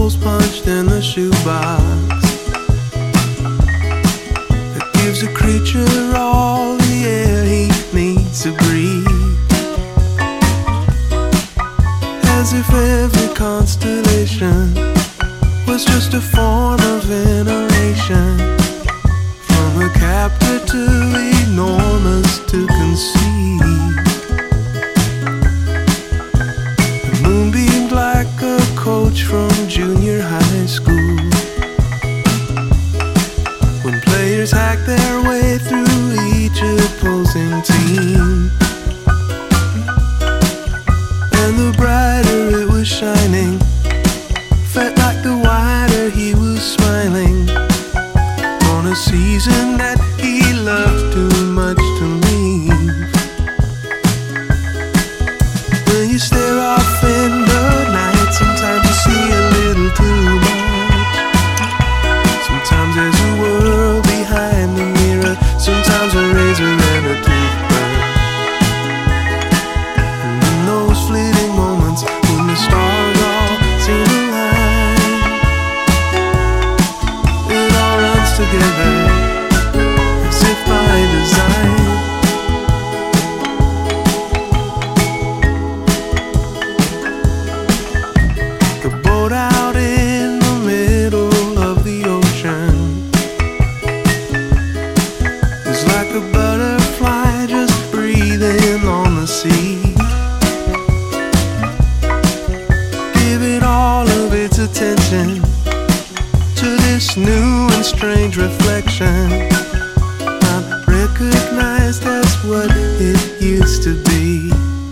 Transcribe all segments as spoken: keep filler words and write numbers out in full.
holes punched in the shoebox that gives a creature all the air he needs to breathe. As if every constellation was just a form of veneration, from a captor to enormous to conceive. The moon beamed like a coach from junior high school, when players hacked their way through each opposing team. And the brighter it was shining, felt like the wider he was smiling on a season that he loved too much to leave. When you stare off in the night, sometimes you see a little too much. Sometimes there's a world behind the mirror, sometimes a razor and a toothbrush. And in those fleeting moments when the stars all seem aligned, it all runs together as if by design. The boat out in the middle of the ocean was like a butterfly just breathing on the sea, giving all of its attention to this new and strange reflection, not recognized as what it used to be.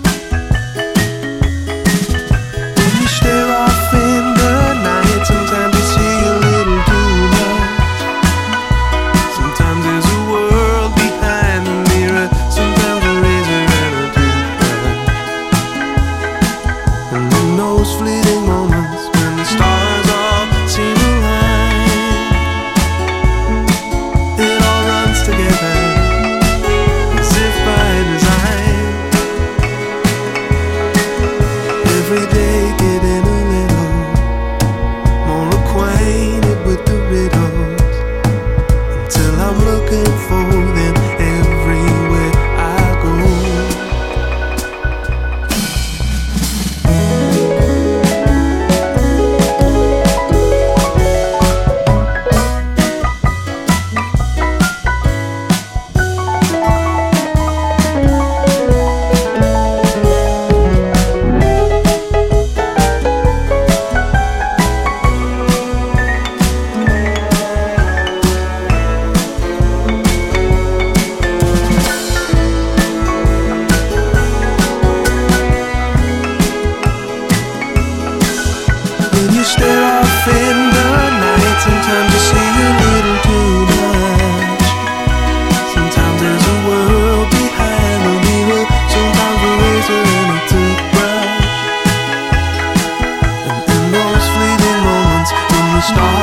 When you stare off in the night, sometimes you see a little too much. Sometimes there's a world behind the mirror, sometimes a razor and a toothbrush. And in those fleeting moments when the stars all seem aligned, it all runs together as if by design. Every day getting a little more acquainted with the riddles, until I'm looking for them everywhere I go. When you stare off in the night, sometimes you see a little too much. Sometimes there's a world behind the mirror, sometimes a razor and a toothbrush. And in those fleeting moments when the stars